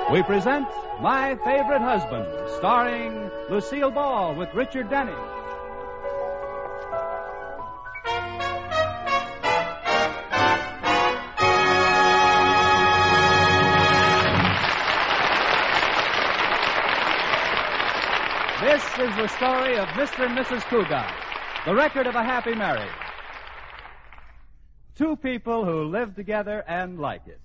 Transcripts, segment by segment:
we present My Favorite Husband, starring Lucille Ball with Richard Denny. This is the story of Mr. and Mrs. Cougat, the record of a happy marriage. Two people who live together and like it.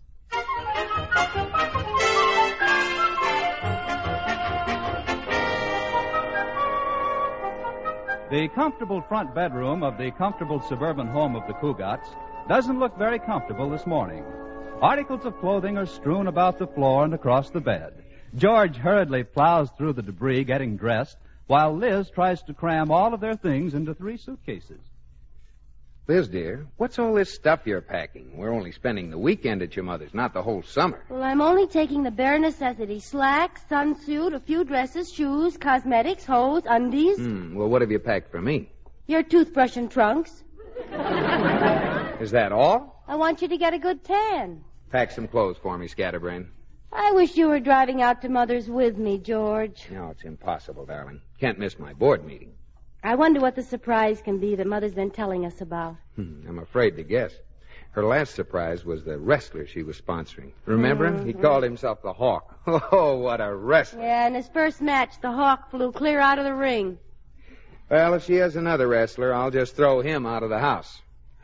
The comfortable front bedroom of the comfortable suburban home of the Cougats doesn't look very comfortable this morning. Articles of clothing are strewn about the floor and across the bed. George hurriedly plows through the debris getting dressed, while Liz tries to cram all of their things into 3 suitcases. Liz, dear, what's all this stuff you're packing? We're only spending the weekend at your mother's, not the whole summer. Well, I'm only taking the bare necessities. Slacks, sunsuit, a few dresses, shoes, cosmetics, hose, undies. Well, what have you packed for me? Your toothbrush and trunks. Is that all? I want you to get a good tan. Pack some clothes for me, Scatterbrain. I wish you were driving out to Mother's with me, George. No, it's impossible, darling. Can't miss my board meeting. I wonder what the surprise can be that Mother's been telling us about. I'm afraid to guess. Her last surprise was the wrestler she was sponsoring. Remember him? He called himself the Hawk. Oh, what a wrestler. Yeah, in his first match, the Hawk flew clear out of the ring. Well, if she has another wrestler, I'll just throw him out of the house.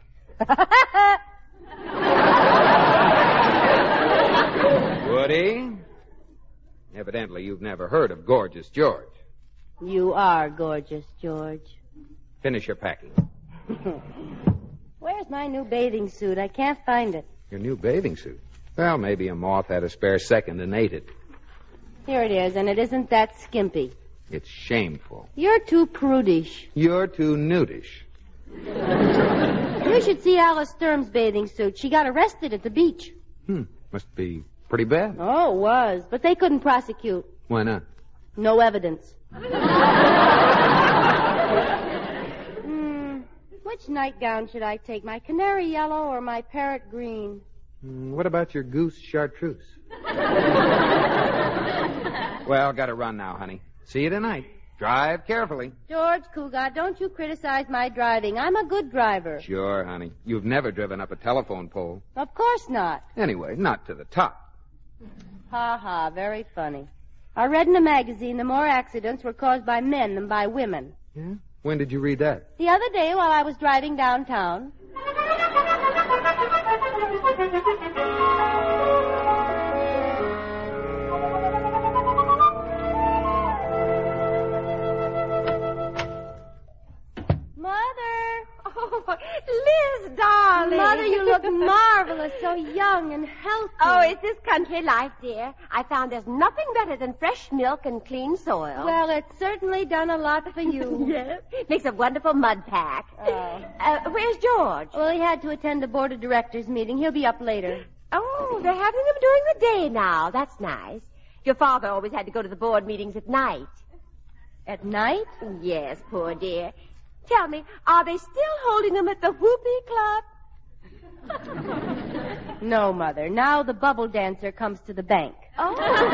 Woody? Evidently, you've never heard of Gorgeous George. You are gorgeous, George. Finish your packing. Where's my new bathing suit? I can't find it. Your new bathing suit? Well, maybe a moth had a spare second and ate it. Here it is, and it isn't that skimpy. It's shameful. You're too prudish. You're too nudish. You should see Alice Sturm's bathing suit. She got arrested at the beach. Must be pretty bad. Oh, it was. But they couldn't prosecute. Why not? No evidence. Which nightgown should I take? My canary yellow or my parrot green? What about your goose chartreuse? Well, gotta run now, honey. See you tonight. Drive carefully. George Cougat, don't you criticize my driving. I'm a good driver. Sure, honey. You've never driven up a telephone pole. Of course not. Anyway, not to the top. Ha ha, very funny. I read in a magazine the more accidents were caused by men than by women. Yeah? When did you read that? The other day while I was driving downtown. Liz, darling. Mother, you look marvelous, so young and healthy. Oh, it's this country life, dear. I found there's nothing better than fresh milk and clean soil. Well, it's certainly done a lot for you. Yes. Makes a wonderful mud pack. Oh. Where's George? Well, he had to attend a board of directors meeting. He'll be up later. Oh, they're having them during the day now. That's nice. Your father always had to go to the board meetings at night. At night? Yes, poor dear. Tell me, are they still holding them at the Whoopee Club? No, Mother. Now the bubble dancer comes to the bank. Oh.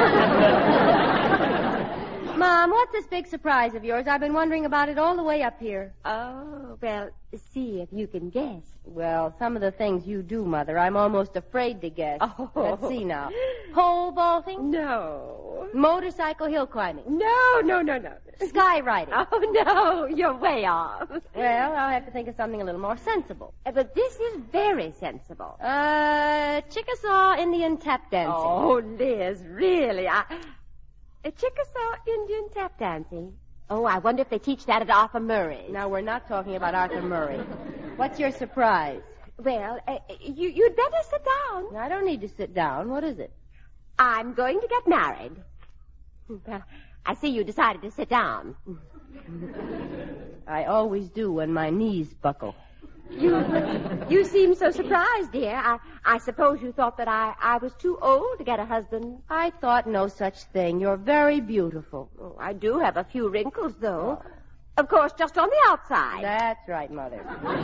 Mom, what's this big surprise of yours? I've been wondering about it all the way up here. Oh, well, see if you can guess. Well, some of the things you do, Mother, I'm almost afraid to guess. Oh. Let's see now. Pole vaulting? No. Motorcycle hill climbing? No. Skywriting? Oh, no, you're way off. Well, I'll have to think of something a little more sensible. But this is very sensible. Chickasaw Indian tap dancing. Oh, Liz, really? Chickasaw Indian tap dancing. Oh, I wonder if they teach that at Arthur Murray. Now, we're not talking about Arthur Murray. What's your surprise? Well, you'd better sit down. I don't need to sit down. What is it? I'm going to get married. Well, I see you decided to sit down. I always do when my knees buckle. You seem so surprised, dear. I suppose you thought that I was too old to get a husband. I thought no such thing. You're very beautiful. Oh, I do have a few wrinkles, though. Of course, just on the outside. That's right, Mother.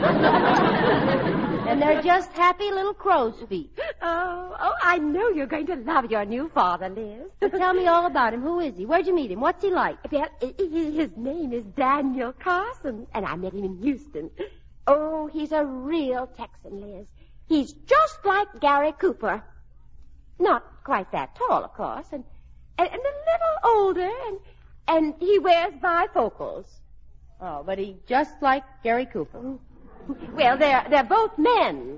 And they're just happy little crow's feet. Oh, I know you're going to love your new father, Liz. But tell me all about him. Who is he? Where'd you meet him? What's he like? Well, his name is Daniel Carson, and I met him in Houston. Oh, he's a real Texan, Liz. He's just like Gary Cooper. Not quite that tall, of course, and a little older, and he wears bifocals. Oh, but he's just like Gary Cooper. Well, they're both men.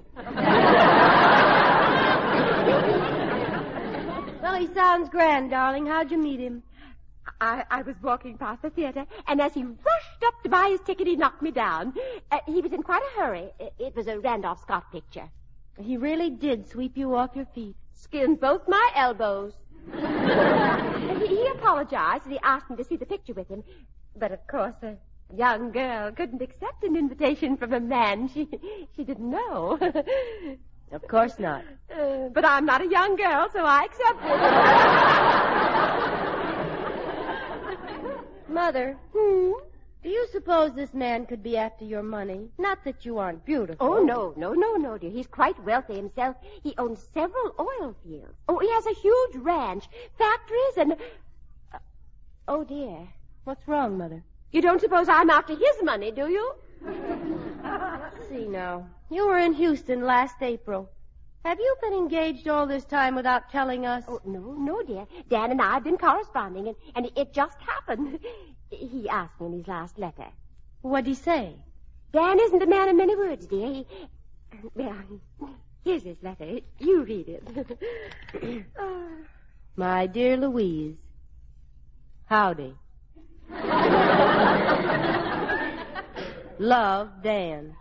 Well, he sounds grand, darling. How'd you meet him? I was walking past the theater, and as he rushed up to buy his ticket, he knocked me down. He was in quite a hurry. It was a Randolph Scott picture. He really did sweep you off your feet. Skinned both my elbows. He apologized, and he asked me to see the picture with him. But, of course, a young girl couldn't accept an invitation from a man she didn't know. Of course not. But I'm not a young girl, so I accept it. Mother, do you suppose this man could be after your money? Not that you aren't beautiful. Oh, no, dear. He's quite wealthy himself. He owns several oil fields. Oh, he has a huge ranch, factories, and... oh, dear. What's wrong, Mother? You don't suppose I'm after his money, do you? Let's see now. You were in Houston last April. Have you been engaged all this time without telling us? Oh, no, dear. Dan and I have been corresponding, and it just happened. He asked me in his last letter. What'd he say? Dan isn't a man of many words, dear. Well, here's his letter. You read it. My dear Louise, howdy. Love, Dan.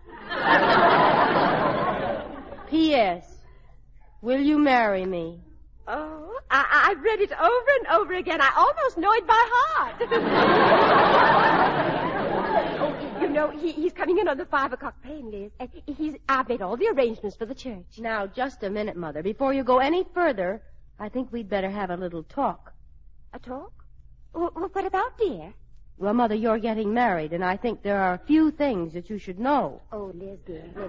P.S. Will you marry me? Oh, I've read it over and over again. I almost know it by heart. Oh, you know, he's coming in on the 5 o'clock train, Liz. And I've made all the arrangements for the church. Now, just a minute, Mother. Before you go any further, I think we'd better have a little talk. A talk? What about, dear? Well, Mother, you're getting married, and I think there are a few things that you should know. Oh, Liz, dear, Liz.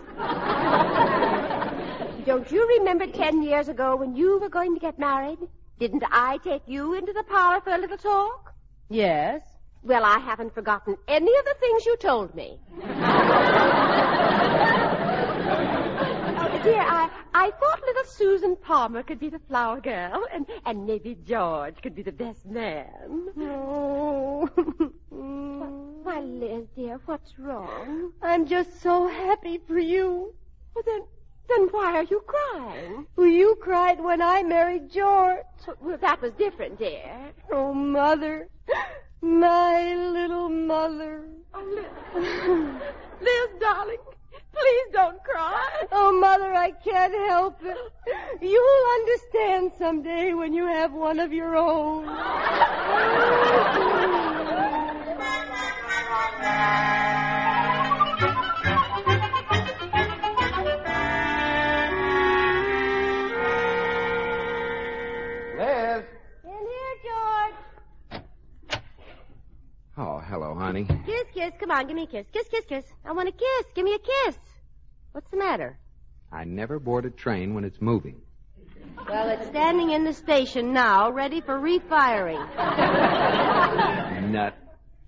Don't you remember 10 years ago when you were going to get married? Didn't I take you into the parlor for a little talk? Yes. Well, I haven't forgotten any of the things you told me. Dear, I thought little Susan Palmer could be the flower girl, and maybe George could be the best man. Oh. Why, Liz, dear, what's wrong? I'm just so happy for you. Well, then why are you crying? Well, you cried when I married George. Well, that was different, dear. Oh, Mother. My little mother. Oh, Liz, darling. Please don't cry. Oh, Mother, I can't help it. You'll understand someday when you have one of your own. Liz. In here, George. Oh, hello, honey. Kiss, kiss. Come on, give me a kiss. Kiss, kiss, kiss. I want a kiss. Give me a kiss. What's the matter? I never board a train when it's moving. Well, it's standing in the station now, ready for refiring. Nut.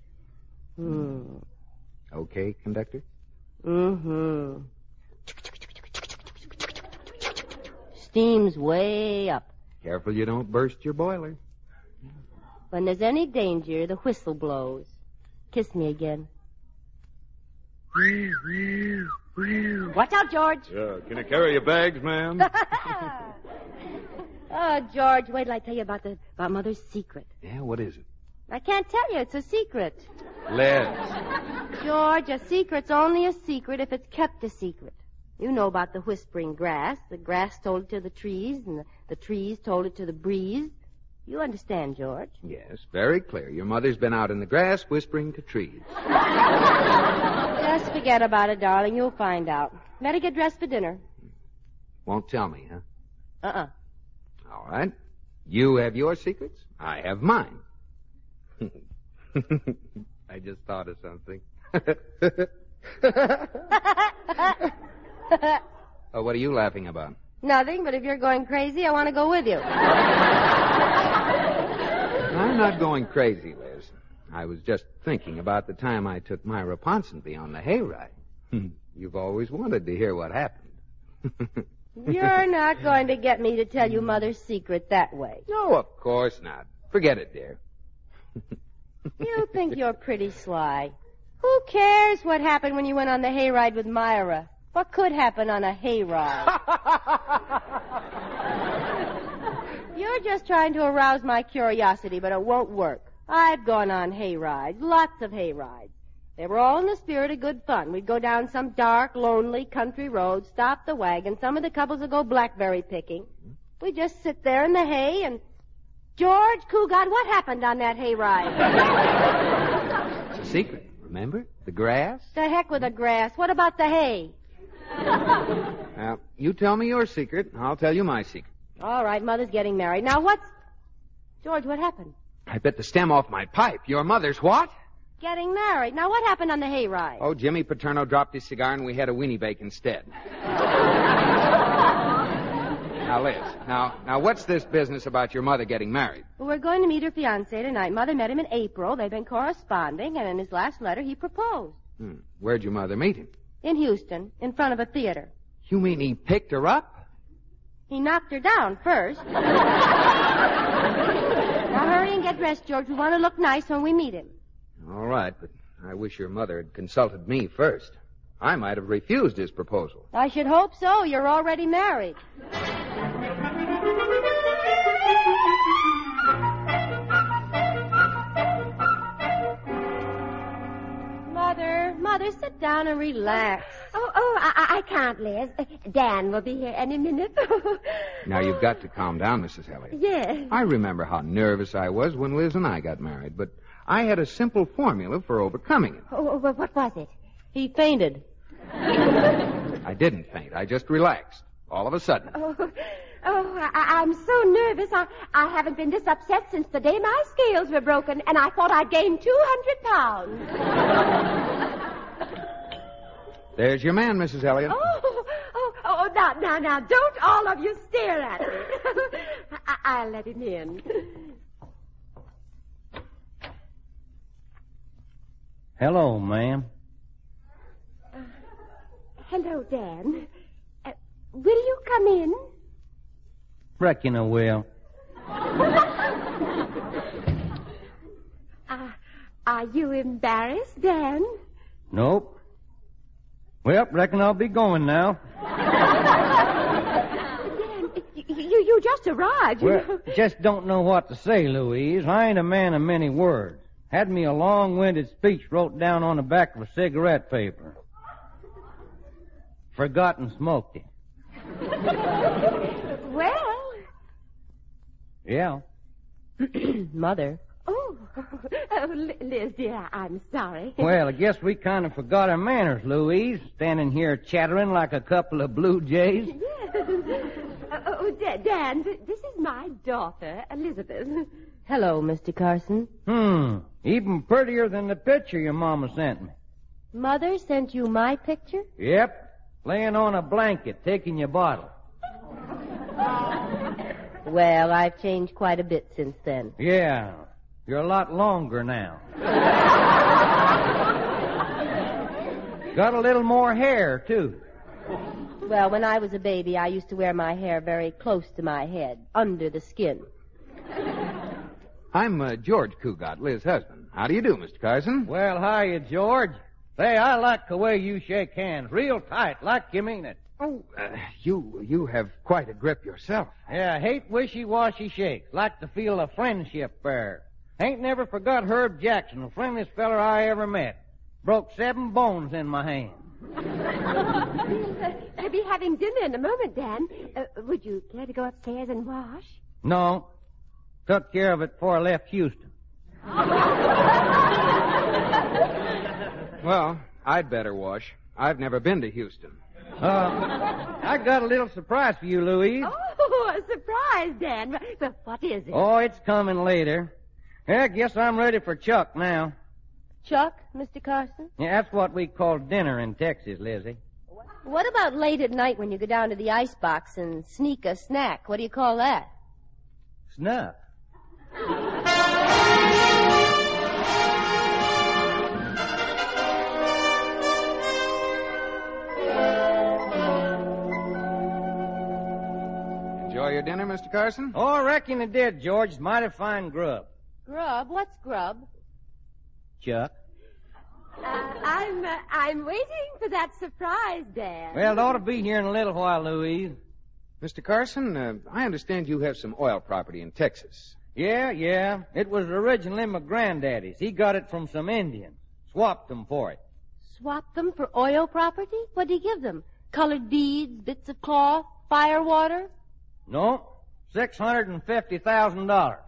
Okay, conductor? Mm-hmm. Steam's way up. Careful you don't burst your boiler. When there's any danger, the whistle blows. Kiss me again. Watch out, George. Can I carry your bags, ma'am? Oh, George, wait till I tell you about Mother's secret. Yeah, what is it? I can't tell you. It's a secret. Liz. George, a secret's only a secret if it's kept a secret. You know about the whispering grass. The grass told it to the trees, and the trees told it to the breeze. You understand, George? Yes, very clear. Your mother's been out in the grass whispering to trees. Just forget about it, darling. You'll find out. Better get dressed for dinner. Won't tell me, huh? Uh-uh. All right. You have your secrets. I have mine. I just thought of something. Oh, what are you laughing about? Nothing, but if you're going crazy, I want to go with you. I'm not going crazy, Liz. I was just thinking about the time I took Myra Ponsonby on the hayride. You've always wanted to hear what happened. You're not going to get me to tell you Mother's secret that way. No, of course not. Forget it, dear. You think you're pretty sly. Who cares what happened when you went on the hayride with Myra? What could happen on a hayride? You're just trying to arouse my curiosity, but it won't work. I've gone on hayrides, lots of hayrides. They were all in the spirit of good fun. We'd go down some dark, lonely country road, stop the wagon. Some of the couples would go blackberry picking. We'd just sit there in the hay and... George Cugat, what happened on that hayride? It's a secret, remember? The grass? The heck with the grass. What about the hay? Now, you tell me your secret, and I'll tell you my secret. All right, Mother's getting married. Now, what's... George, what happened? I bit the stem off my pipe. Your mother's what? Getting married. Now, what happened on the hayride? Oh, Jimmy Paterno dropped his cigar, and we had a weenie bake instead. Now, Liz, now, what's this business about your mother getting married? Well, we're going to meet her fiancé tonight. Mother met him in April. They've been corresponding, and in his last letter, he proposed. Where'd your mother meet him? In Houston, in front of a theater. You mean he picked her up? He knocked her down first. Now, hurry and get dressed, George. We want to look nice when we meet him. All right, but I wish your mother had consulted me first. I might have refused his proposal. I should hope so. You're already married. Mother, sit down and relax. I can't, Liz. Dan will be here any minute. Now, you've got to calm down, Mrs. Elliott. Yes. I remember how nervous I was when Liz and I got married, but I had a simple formula for overcoming it. What was it? He fainted. I didn't faint. I just relaxed. All of a sudden. I'm so nervous. I haven't been this upset since the day my scales were broken, and I thought I'd gained 200 pounds. There's your man, Mrs. Elliott. Now, don't all of you stare at me. I'll let him in. Hello, ma'am. Hello, Dan. Will you come in? Reckon I will. Are you embarrassed, Dan? Nope. Well, reckon I'll be going now. Dan, you just arrived, you know. Just don't know what to say, Louise. I ain't a man of many words. Had me a long-winded speech wrote down on the back of a cigarette paper. Forgot and smoked it. Well. Yeah. Mother. Oh, Liz, dear, I'm sorry. Well, I guess we kind of forgot our manners, Louise, standing here chattering like a couple of blue jays. Yes. Dan, this is my daughter, Elizabeth. Hello, Mr. Carson. Even prettier than the picture your mama sent me. Mother sent you my picture? Yep. Laying on a blanket, taking your bottle. Well, I've changed quite a bit since then. Yeah. You're a lot longer now. Got a little more hair, too. Well, when I was a baby, I used to wear my hair very close to my head, under the skin. I'm George Cugat, Liz's husband. How do you do, Mr. Carson? Well, hiya, George. Say, I like the way you shake hands, real tight, like you mean it. Oh, you have quite a grip yourself. Yeah, I hate wishy-washy shakes. Like to feel a friendship there. Ain't never forgot Herb Jackson, the friendliest feller I ever met. Broke 7 bones in my hand. We'll be having dinner in a moment, Dan. Would you care to go upstairs and wash? No. Took care of it before I left Houston. Well, I'd better wash. I've never been to Houston. I got a little surprise for you, Louise. Oh, a surprise, Dan. But what is it? Oh, it's coming later. Yeah, I guess I'm ready for Chuck now. Chuck, Mr. Carson? Yeah, that's what we call dinner in Texas, Lizzie. What about late at night when you go down to the icebox and sneak a snack? What do you call that? Snuff. Enjoy your dinner, Mr. Carson? Oh, I reckon it did, George. It's mighty fine grub. Grub? What's grub? Chuck. I'm waiting for that surprise, Dan. Well, it ought to be here in a little while, Louise. Mr. Carson, I understand you have some oil property in Texas. Yeah. It was originally my granddaddy's. He got it from some Indians. Swapped them for it. Swap them for oil property? What'd he give them? Colored beads, bits of cloth, fire water? No, $650,000.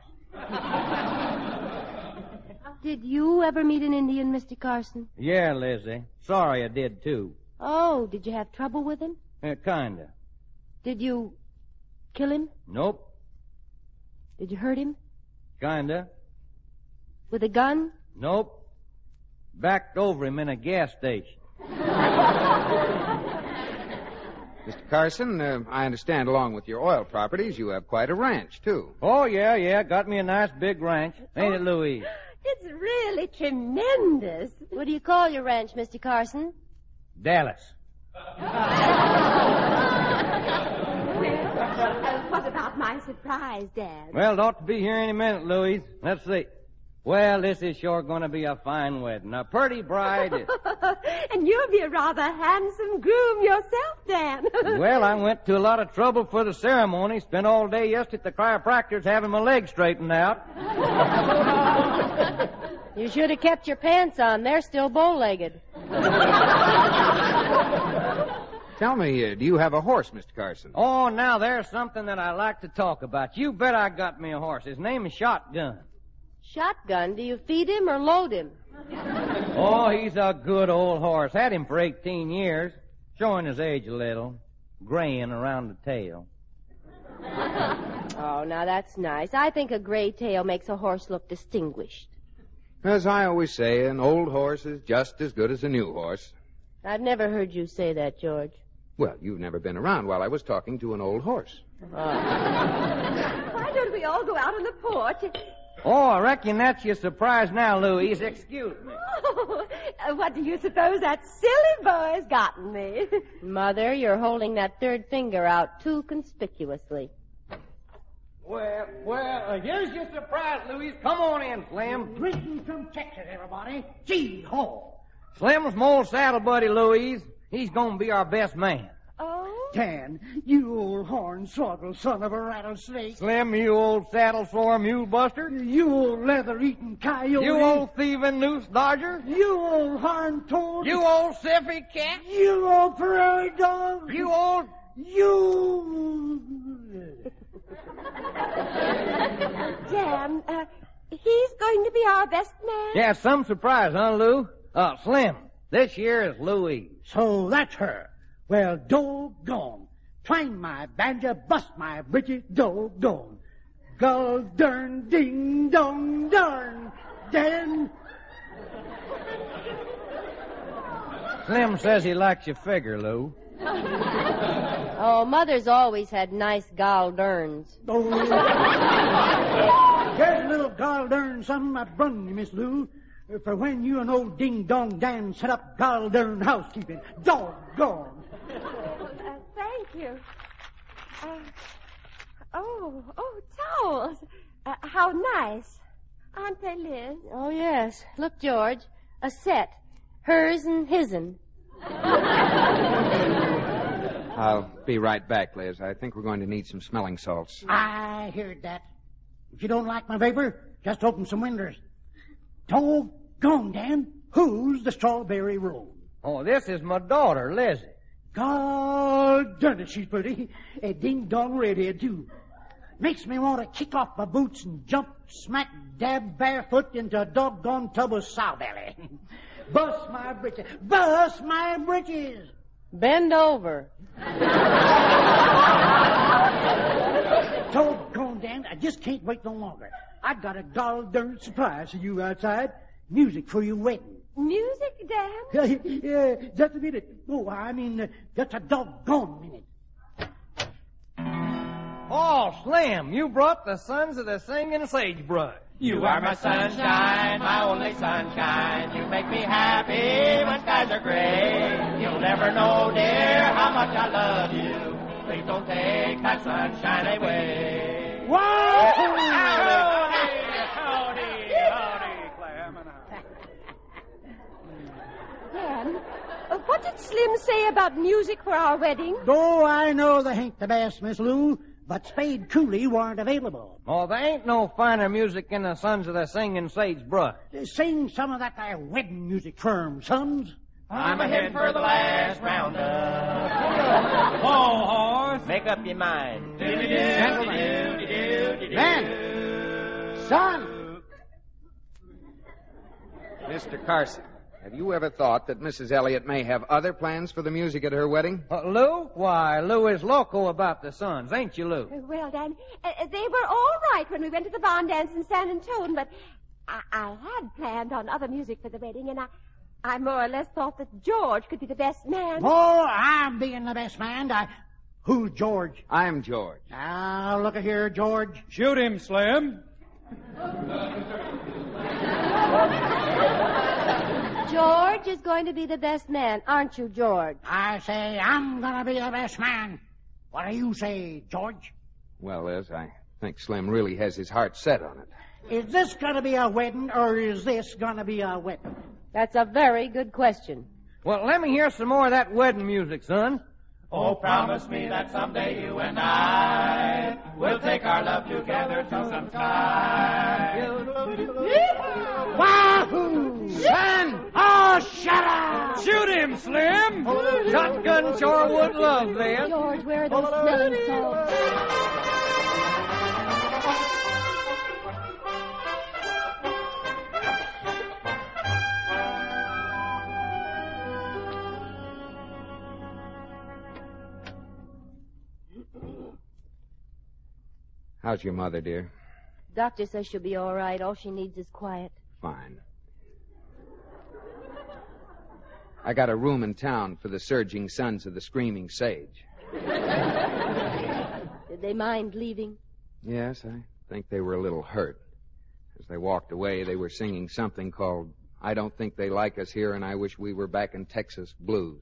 Did you ever meet an Indian, Mr. Carson? Yeah, Lizzie. Sorry I did, too. Oh, did you have trouble with him? Kinda. Did you kill him? Nope. Did you hurt him? Kinda. With a gun? Nope. Backed over him in a gas station. Mr. Carson, I understand along with your oil properties, you have quite a ranch, too. Oh, yeah. Got me a nice big ranch. Ain't it, Louise? It's really tremendous. What do you call your ranch, Mr. Carson? Dallas. What about my surprise, Dad? Well, it ought to be here any minute, Louise. Let's see. Well, this is sure going to be a fine wedding. A pretty bride. And you'll be a rather handsome groom yourself, Dan. Well, I went to a lot of trouble for the ceremony. Spent all day yesterday at the chiropractor's having my legs straightened out. You should have kept your pants on. They're still bow-legged. Tell me, do you have a horse, Mr. Carson? Oh, now there's something that I like to talk about. You bet I got me a horse. His name is Shotgun. Shotgun? Do you feed him or load him? Oh, he's a good old horse. Had him for 18 years. Showing his age a little. Graying around the tail. Oh, now that's nice. I think a gray tail makes a horse look distinguished. As I always say, an old horse is just as good as a new horse. I've never heard you say that, George. Well, you've never been around while I was talking to an old horse. Why don't we all go out on the porch? Oh, I reckon that's your surprise now, Louise. Excuse me. Oh, what do you suppose that silly boy's gotten me? Mother, you're holding that third finger out too conspicuously. Well, here's your surprise, Louise. Come on in, Slim. Greetings from Texas, everybody. Gee, ho. Slim's my old saddle buddy, Louise. He's gonna be our best man. Oh? Dan, you old hornswoggle son of a rattlesnake. Slim, you old saddle sore mule buster. You old leather-eating coyote. You old thieving noose dodger. You old horn toad. You old siffy cat. You old prairie dog. You old... You... Dan, he's going to be our best man? Yeah, some surprise, huh, Lou? Slim, this year is Louise. So that's her. Well, doggone. Twang my banjo, bust my britches, doggone. Gull dern, ding dong darn. Dan. Slim says he likes your figure, Lou. Oh, Mother's always had nice galderns. Oh. Here's a little galdern something I brung you, Miss Lou. For when you and old Ding Dong Dan set up galdern housekeeping. Doggone. Thank you. Towels. How nice. Aren't they, Liz? Oh, yes. Look, George. A set. Hers and his'n. I'll be right back, Liz. I think we're going to need some smelling salts. I heard that. If you don't like my vapor, just open some windows. Doggone, Dan. Who's the strawberry roll? Oh, this is my daughter, Lizzie. God darn it, she's pretty. A ding-dong redhead, too. Makes me want to kick off my boots and jump smack dab barefoot into a doggone tub of sow-belly. Bust my britches. Bust my britches. Bend over. Doggone, Dan, I just can't wait no longer. I got a gall darn surprise for you outside. music for your wedding. Music, Dan? Yeah, just a minute. Oh, I mean, just a doggone minute. Oh, Slim, you brought the sons of the singing sagebrush. You are my sunshine, my only sunshine. You make me happy when skies are gray. You'll never know, dear, how much I love you. Please don't take that sunshine away. Whoa! Howdy, Clem. Dan, what did Slim say about music for our wedding? Oh, I know they ain't the best, Miss Lou, but Spade Cooley weren't available. Oh, there ain't no finer music in the sons of the singing sagebrush. Sing some of that there wedding music for 'em, sons. I'm ahead for the last roundup. Whoa, horse. Make up your mind. Gentlemen. Ben! Son! Mr. Carson, have you ever thought that Mrs. Elliott may have other plans for the music at her wedding? Lou? Why, Lou is loco about the sons, ain't you, Lou? Well, Dan, they were all right when we went to the barn dance in San Antone, but I had planned on other music for the wedding, and I more or less thought that George could be the best man. Oh, I'm being the best man. Who's George? I'm George. Now, look at here, George. Shoot him, Slim. George is going to be the best man, aren't you, George? I say I'm gonna be the best man. What do you say, George? Well, Liz, I think Slim really has his heart set on it. Is this gonna be a wedding, or is this gonna be a wedding? That's a very good question. Well, let me hear some more of that wedding music, son. Oh, promise me that someday you and I will take our love together to some sky. Wahoo! Son! Oh, shut up! Shoot him, Slim! Shotgun sure would love this. George, where are those smelling salts? How's your mother, dear? Doctor says she'll be all right. All she needs is quiet. Fine. I got a room in town for the surging sons of the screaming sage. Did they mind leaving? Yes, I think they were a little hurt. As they walked away, they were singing something called I Don't Think They Like Us Here and I Wish We Were Back in Texas Blues.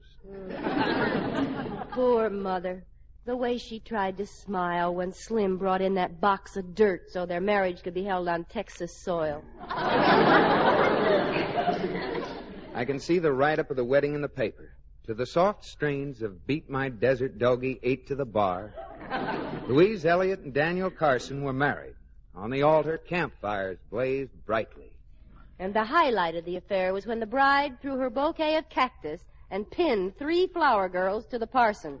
Poor mother. The way she tried to smile when Slim brought in that box of dirt so their marriage could be held on Texas soil. I can see the write-up of the wedding in the paper. To the soft strains of Beat My Desert Doggie 8 to the Bar, Louise Elliott and Daniel Carson were married. On the altar, campfires blazed brightly. And the highlight of the affair was when the bride threw her bouquet of cactus and pinned 3 flower girls to the parson.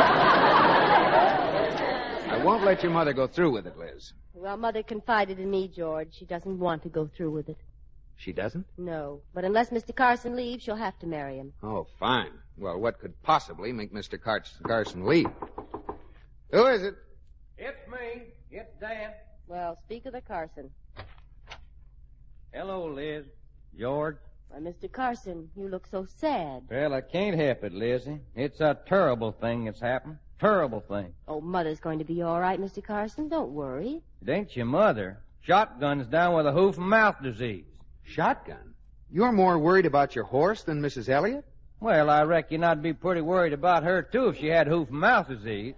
I won't let your mother go through with it, Liz. Well, Mother confided in me, George. She doesn't want to go through with it. She doesn't? No. But unless Mr. Carson leaves, she'll have to marry him. Oh, fine. Well, what could possibly make Mr. Carson leave? Who is it? It's me. It's Dan. Well, speak of the Carson. Hello, Liz. George. Why, Mr. Carson, you look so sad. Well, I can't help it, Lizzie. It's a terrible thing that's happened. Terrible thing. Oh, Mother's going to be all right, Mr. Carson. Don't worry. It ain't your mother. Shotgun's down with a hoof and mouth disease. Shotgun? You're more worried about your horse than Mrs. Elliott? Well, I reckon I'd be pretty worried about her, too, if she had hoof and mouth disease.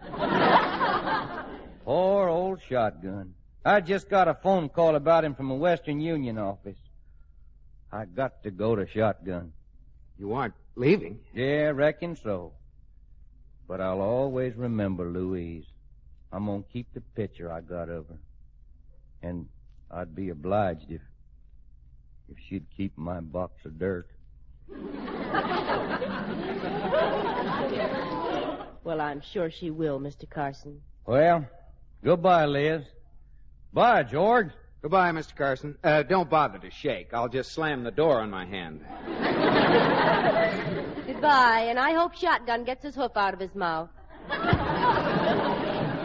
Poor old Shotgun. I just got a phone call about him from a Western Union office. I got to go to Shotgun. You aren't leaving? Yeah, reckon so. But I'll always remember Louise. I'm gonna keep the picture I got of her. And I'd be obliged if she'd keep my box of dirt. Well, I'm sure she will, Mr. Carson. Well, goodbye, Liz. Bye, George. Goodbye, Mr. Carson. Don't bother to shake. I'll just slam the door on my hand. Goodbye, and I hope Shotgun gets his hoof out of his mouth.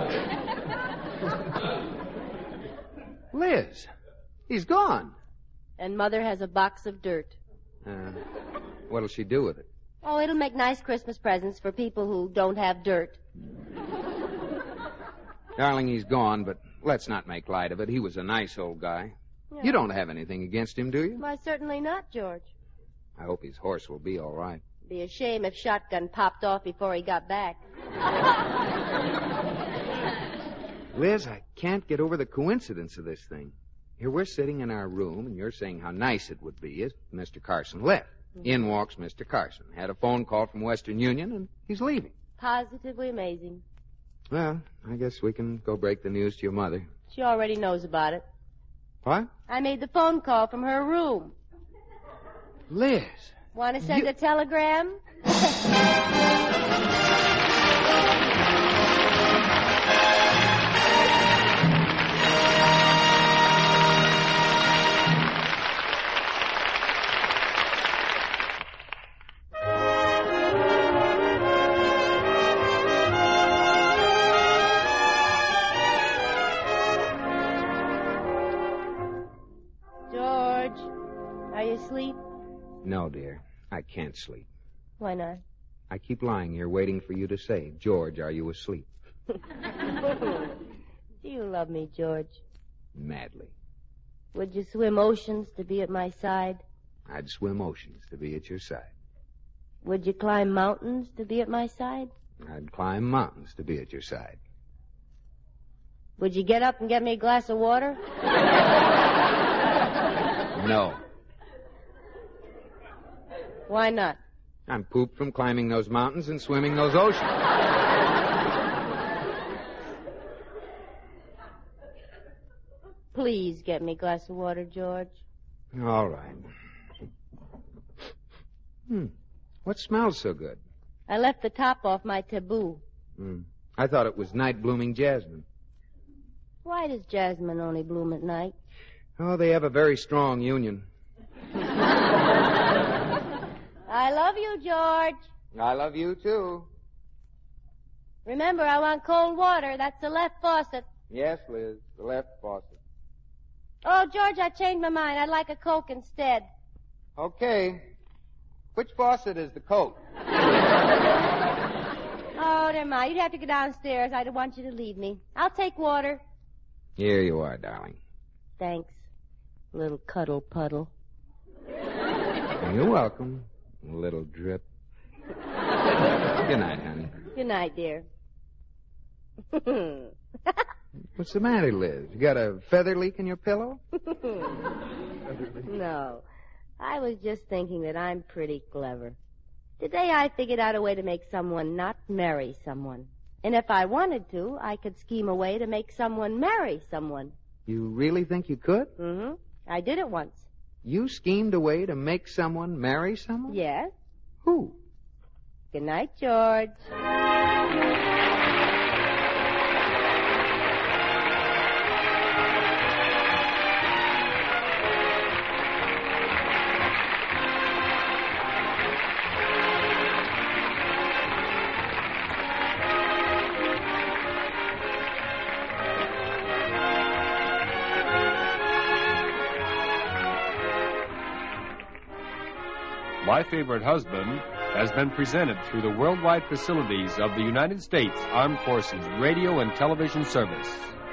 Liz, he's gone. And Mother has a box of dirt. What'll she do with it? Oh, it'll make nice Christmas presents for people who don't have dirt. Darling, he's gone, but let's not make light of it. He was a nice old guy. Yeah. You don't have anything against him, do you? Why, certainly not, George. I hope his horse will be all right. Be a shame if Shotgun popped off before he got back. Liz, I can't get over the coincidence of this thing. Here we're sitting in our room, and you're saying how nice it would be if Mr. Carson left. In walks Mr. Carson. Had a phone call from Western Union, and he's leaving. Positively amazing. Well, I guess we can go break the news to your mother. She already knows about it. What? I made the phone call from her room. Liz. Want to send a telegram? George, are you asleep? No, dear. I can't sleep. Why not? I keep lying here waiting for you to say, George, are you asleep? Do you love me, George? Madly. Would you swim oceans to be at my side? I'd swim oceans to be at your side. Would you climb mountains to be at my side? I'd climb mountains to be at your side. Would you get up and get me a glass of water? No. Why not? I'm pooped from climbing those mountains and swimming those oceans. Please get me a glass of water, George. All right. What smells so good? I left the top off my taboo. I thought it was night blooming jasmine. Why does jasmine only bloom at night? Oh, they have a very strong union. I love you, George. I love you, too. Remember, I want cold water. That's the left faucet. Yes, Liz, the left faucet. Oh, George, I changed my mind. I'd like a Coke instead. Okay. Which faucet is the Coke? Oh, never mind. You'd have to go downstairs. I don't want you to leave me. I'll take water. Here you are, darling. Thanks, little cuddle puddle. You're welcome, little drip. Good night, honey. Good night, dear. What's the matter, Liz? You got a feather leak in your pillow? No. I was just thinking that I'm pretty clever. Today I figured out a way to make someone not marry someone. And if I wanted to, I could scheme a way to make someone marry someone. You really think you could? Mm-hmm. I did it once. You schemed a way to make someone marry someone? Yes. Who? Good night, George. My Favorite Husband has been presented through the worldwide facilities of the United States Armed Forces Radio and Television Service.